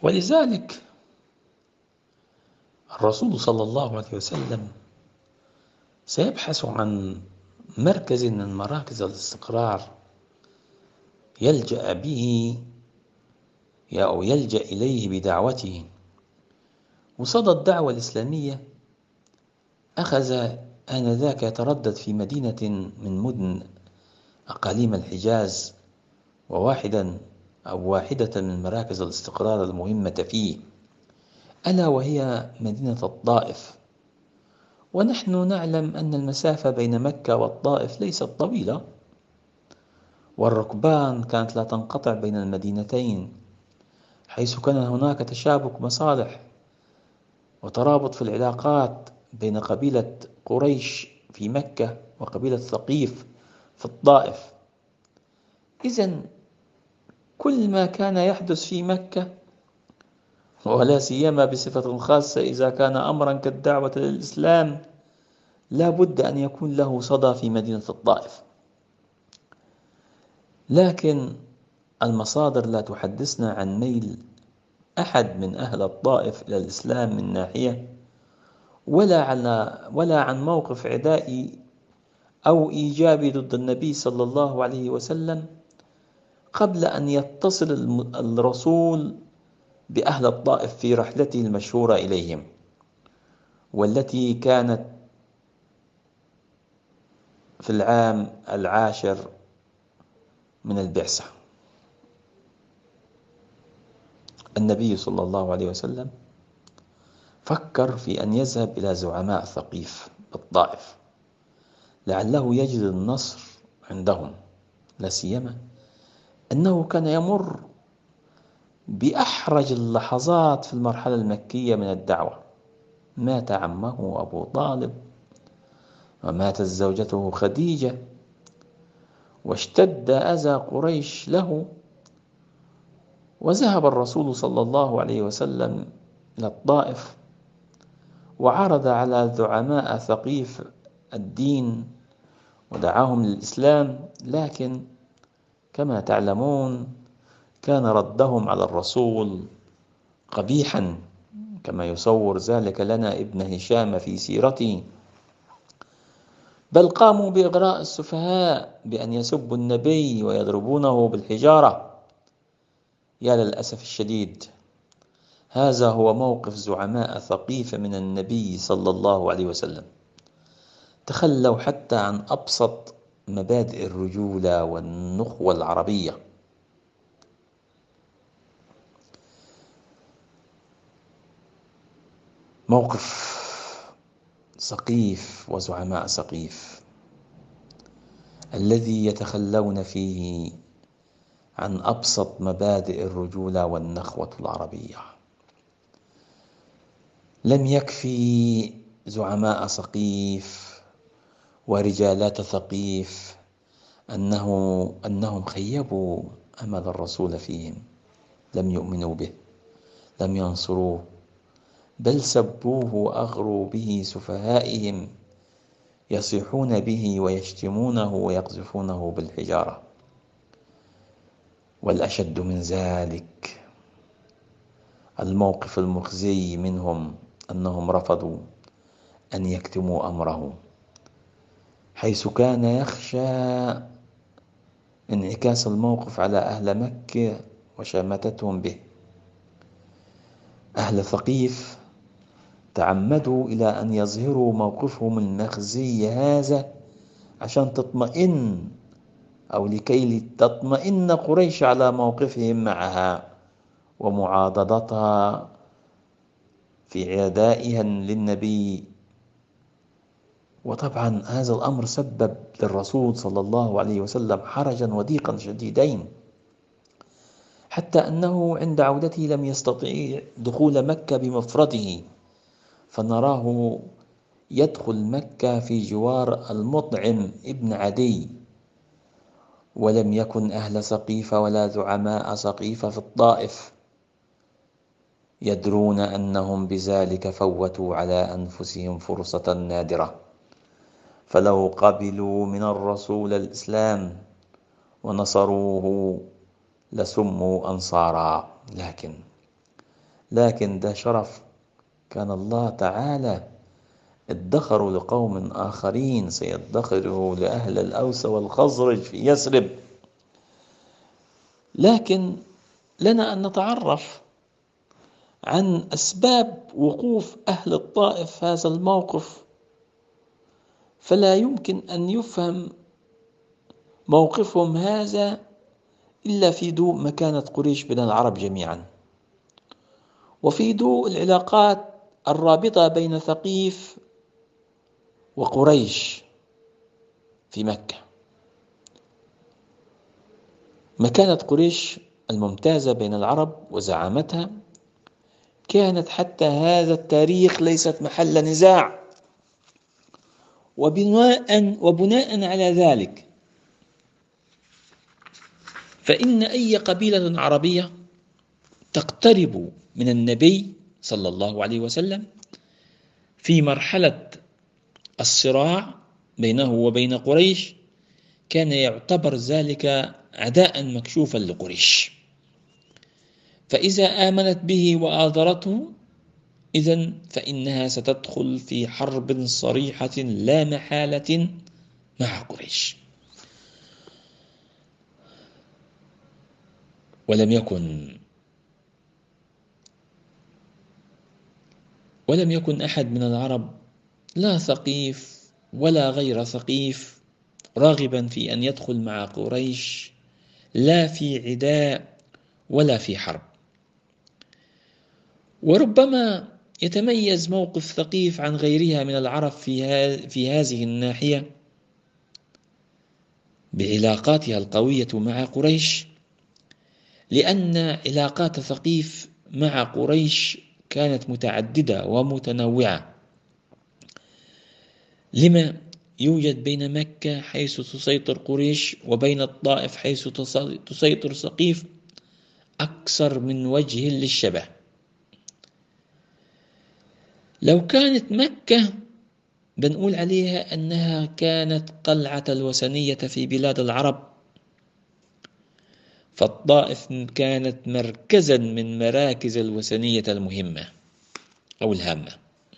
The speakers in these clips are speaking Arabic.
ولذلك الرسول صلى الله عليه وسلم سيبحث عن مركز من مراكز الاستقرار يلجأ به أو يلجأ إليه بدعوته. وصدى الدعوة الإسلامية أخذ آنذاك يتردد في مدينة من مدن أقاليم الحجاز، واحدة من مراكز الاستقرار المهمة فيه، ألا وهي مدينة الطائف. ونحن نعلم أن المسافة بين مكة والطائف ليست طويلة، والركبان كانت لا تنقطع بين المدينتين، حيث كان هناك تشابك مصالح وترابط في العلاقات بين قبيلة قريش في مكة وقبيلة ثقيف في الطائف. إذن كل ما كان يحدث في مكة، ولا سيما بصفة خاصة إذا كان أمرا كالدعوة للإسلام، لا بد أن يكون له صدى في مدينة الطائف. لكن المصادر لا تحدثنا عن ميل أحد من أهل الطائف إلى الإسلام من ناحية، ولا عن موقف عدائي أو إيجابي ضد النبي صلى الله عليه وسلم قبل أن يتصل الرسول بأهل الطائف في رحلته المشهورة إليهم، والتي كانت في العام 10 من البعثة. النبي صلى الله عليه وسلم فكر في أن يذهب إلى زعماء ثقيف بالطائف لعله يجد النصر عندهم، لا سيما أنه كان يمر بأحرج اللحظات في المرحلة المكية من الدعوة. مات عمه أبو طالب، وماتت زوجته خديجة، واشتد أذى قريش له. وذهب الرسول صلى الله عليه وسلم إلى الطائف وعرض على زعماء ثقيف الدين ودعاهم للإسلام، لكن كما تعلمون كان ردهم على الرسول قبيحا، كما يصور ذلك لنا ابن هشام في سيرته. بل قاموا بإغراء السفهاء بأن يسبوا النبي ويضربونه بالحجارة. يا للأسف الشديد، هذا هو موقف زعماء ثقيف من النبي صلى الله عليه وسلم. تخلوا حتى عن أبسط مبادئ الرجولة والنخوة العربية. موقف سقيف وزعماء سقيف الذي يتخلون فيه عن أبسط مبادئ الرجولة والنخوة العربية. لم يكفي زعماء سقيف ورجالات ثقيف أنهم خيبوا أمل الرسول فيهم، لم يؤمنوا به، لم ينصروه، بل سبوه وأغروا به سفهائهم، يصيحون به ويشتمونه ويقذفونه بالحجارة. والأشد من ذلك الموقف المخزي منهم أنهم رفضوا أن يكتموا أمره، حيث كان يخشى انعكاس الموقف على أهل مكة وشماتتهم به. أهل ثقيف تعمدوا إلى أن يظهروا موقفهم المخزي هذا عشان تطمئن، أو لكي تطمئن قريش على موقفهم معها ومعاضدتها في عدائها للنبي. وطبعا هذا الأمر سبب للرسول صلى الله عليه وسلم حرجا وضيقا شديدين، حتى أنه عند عودته لم يستطيع دخول مكة بمفرده، فنراه يدخل مكة في جوار المطعم ابن عدي. ولم يكن أهل سقيف ولا زعماء سقيف في الطائف يدرون أنهم بذلك فوتوا على أنفسهم فرصة نادرة، فلو قبلوا من الرسول الإسلام ونصروه لسموا أنصارا. لكن لكن ده شرف كان الله تعالى ادخروا لقوم آخرين سيدخره لأهل الأوس والخزرج في يثرب. لكن لنا أن نتعرف عن أسباب وقوف أهل الطائف هذا الموقف، فلا يمكن أن يفهم موقفهم هذا إلا في ضوء مكانة قريش بين العرب جميعا، وفي ضوء العلاقات الرابطة بين ثقيف وقريش في مكة. مكانة قريش الممتازة بين العرب وزعامتها كانت حتى هذا التاريخ ليست محل نزاع، وبناء على ذلك فإن أي قبيلة عربية تقترب من النبي صلى الله عليه وسلم في مرحلة الصراع بينه وبين قريش كان يعتبر ذلك عداء مكشوفا لقريش، فإذا آمنت به وآذرته إذن فإنها ستدخل في حرب صريحة لا محالة مع قريش. ولم يكن أحد من العرب لا ثقيف ولا غير ثقيف راغبا في أن يدخل مع قريش لا في عداء ولا في حرب. وربما يتميز موقف ثقيف عن غيرها من العرب في هذه الناحية بعلاقاتها القوية مع قريش، لأن علاقات ثقيف مع قريش كانت متعددة ومتنوعة. لما يوجد بين مكة حيث تسيطر قريش وبين الطائف حيث تسيطر ثقيف أكثر من وجه للشبه. لو كانت مكة بنقول عليها أنها كانت قلعة الوثنية في بلاد العرب، فالطائف كانت مركزا من مراكز الوثنية المهمة أو الهامة.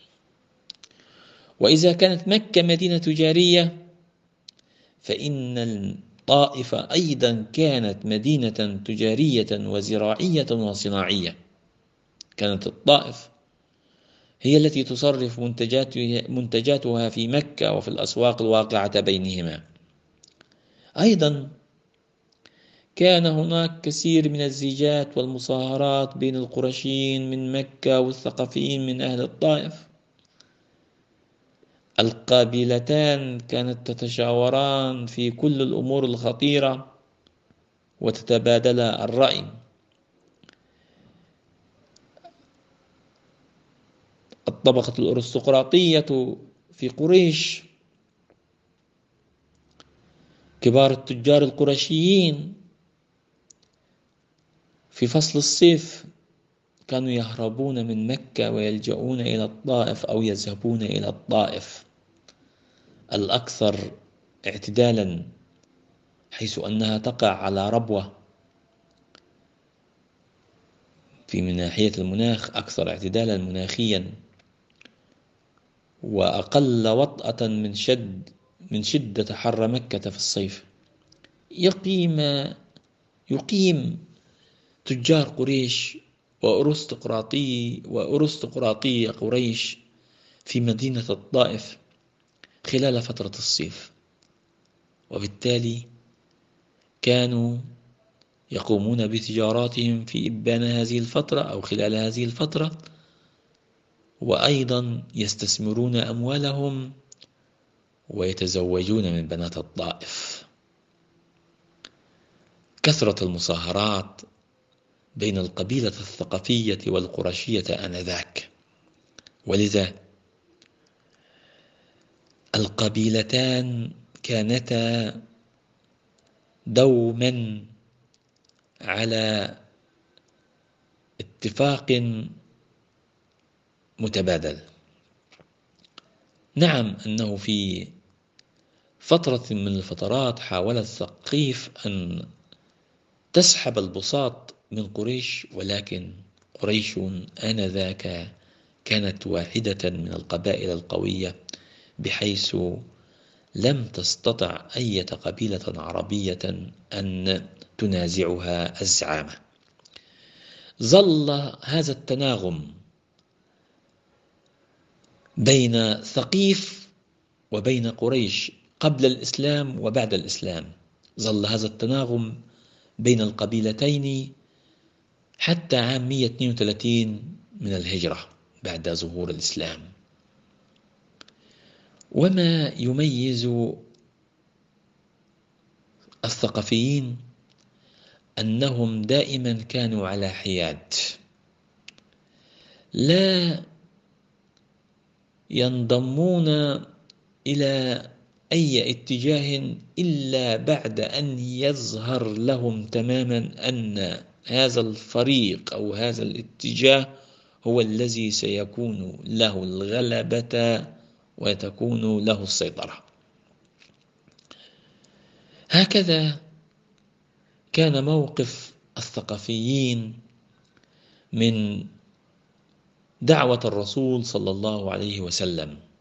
وإذا كانت مكة مدينة تجارية فإن الطائف أيضا كانت مدينة تجارية وزراعية وصناعية. كانت الطائف هي التي تصرف منتجاتها في مكة وفي الأسواق الواقعة بينهما. أيضا كان هناك كثير من الزيجات والمصاهرات بين القرشيين من مكة والثقفيين من أهل الطائف. القبيلتان كانت تتشاوران في كل الأمور الخطيرة وتتبادلا الرأي. الطبقة الأرستقراطية في قريش، كبار التجار القرشيين في فصل الصيف كانوا يهربون من مكة ويلجؤون إلى الطائف أو يذهبون إلى الطائف الأكثر اعتدالا، حيث أنها تقع على ربوة من ناحية المناخ، أكثر اعتدالا مناخيا وأقل وطأة من شدة حر مكة في الصيف. يقيم تجار قريش وأرستقراطي قريش في مدينة الطائف خلال فترة الصيف، وبالتالي كانوا يقومون بتجاراتهم في إبان هذه الفترة أو خلال هذه الفترة، وأيضا يستثمرون أموالهم ويتزوجون من بنات الطائف. كثرة المصاهرات بين القبيلة الثقفية والقرشية آنذاك، ولذا القبيلتان كانتا دوما على اتفاق متبادل. نعم أنه في فترة من الفترات حاولت ثقيف أن تسحب البساط من قريش، ولكن قريش آنذاك كانت واحدة من القبائل القوية، بحيث لم تستطع أي قبيلة عربية أن تنازعها الزعامة. ظل هذا التناغم بين ثقيف وبين قريش قبل الإسلام وبعد الإسلام، ظل هذا التناغم بين القبيلتين حتى عام 132 من الهجرة بعد ظهور الإسلام. وما يميز الثقفيين أنهم دائما كانوا على حياد، لا ينضمون إلى أي اتجاه إلا بعد أن يظهر لهم تماما أن هذا الفريق أو هذا الاتجاه هو الذي سيكون له الغلبة وتكون له السيطرة. هكذا كان موقف الثقفيين من دعوة الرسول صلى الله عليه وسلم،